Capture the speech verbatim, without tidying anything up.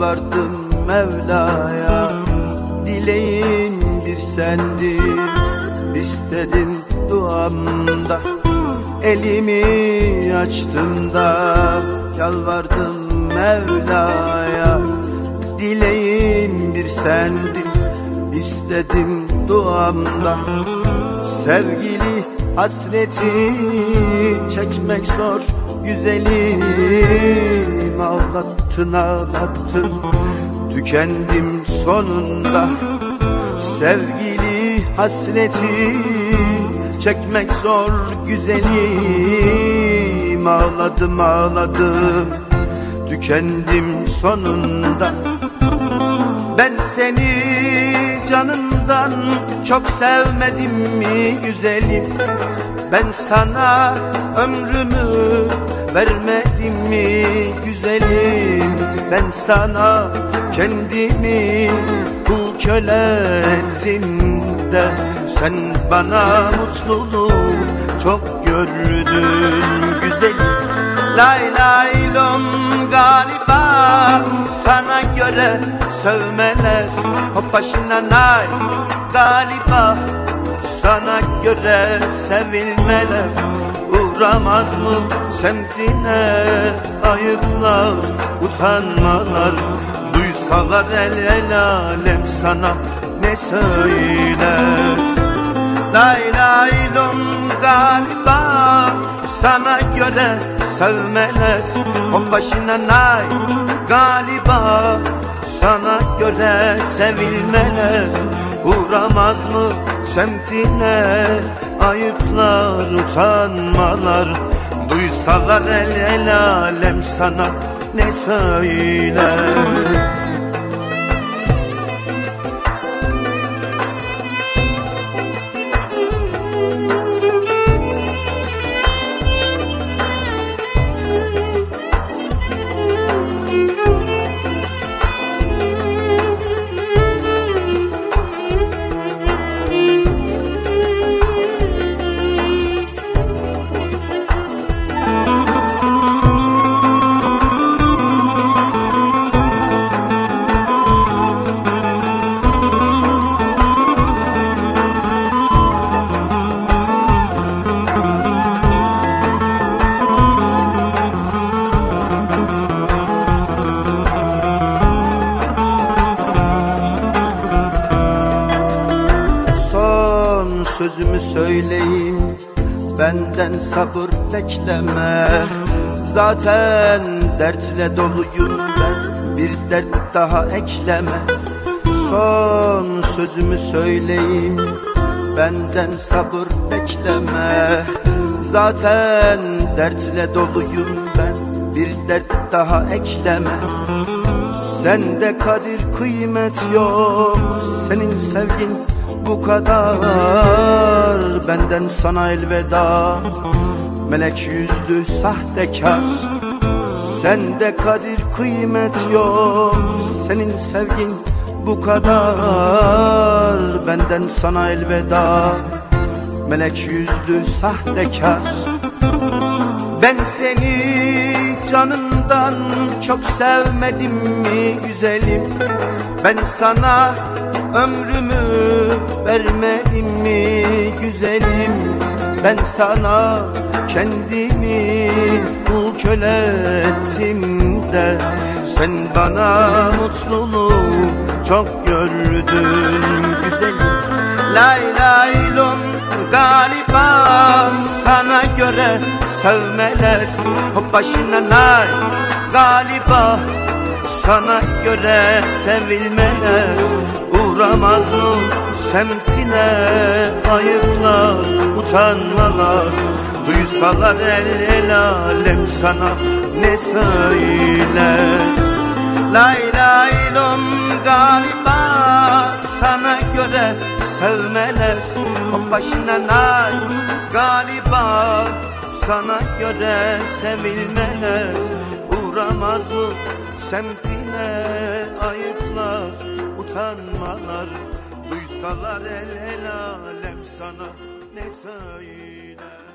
Yalvardım Mevla'ya, dileğin bir sendin. İstedim duamda, elimi açtım da yalvardım Mevla'ya, dileğin bir sendin. İstedim duamda, sevgili hasreti çekmek zor güzelim. Ağlattın ağlattın, tükendim sonunda. Sevgili hasreti çekmek zor güzelim. Ağladım ağladım, tükendim sonunda. Ben seni canından çok sevmedim mi güzelim? Ben sana ömrümü vermedim mi güzelim? Ben sana kendimi kul köle ettim de sen bana mutluluğu çok gördün güzelim. Lay lay lom, galiba sana göre sevmeler hop başına nay. Galiba sana göre sevilmeler uğramaz mı semtine? Ayıplar, utanmalar, duysalar el el alem sana ne söyler? Lay lay lom, galiba sana göre sevmeler on başına nay. Galiba sana göre sevilmeler uğramaz mı semtine? Ayıplar, utanmalar, duysalar el el alem sana ne söyler? Sözümü söyleyeyim, benden sabır bekleme. Zaten dertle doluyum ben, bir dert daha ekleme. Son sözümü söyleyeyim, benden sabır bekleme. Zaten dertle doluyum ben, bir dert daha ekleme. Sende kadir kıymet yok, senin sevgin bu kadar. Benden sana elveda, melek yüzlü sahtekar. Sende kadir kıymet yok, senin sevgin bu kadar. Benden sana elveda, melek yüzlü sahtekar. Ben seni canımdan çok sevmedim mi güzelim? Ben sana ömrümü vermedim mi güzelim? Ben sana kendimi kul köle ettim de sen bana mutluluğu çok gördün güzelim. Lay lay lom, galiba sana göre sevmeler hop başına nay. Galiba sana göre sevilmeler uğramaz mı semtine? Ayıplar, utanmalar, duysalar el el alem sana ne söyler? Lay lay lom, galiba sana göre sevmeler o başına nay. Galiba sana göre sevilmeler uğramaz mı semtine? Ayıplar, utanmalar, duysalar el el alem sana ne söyler?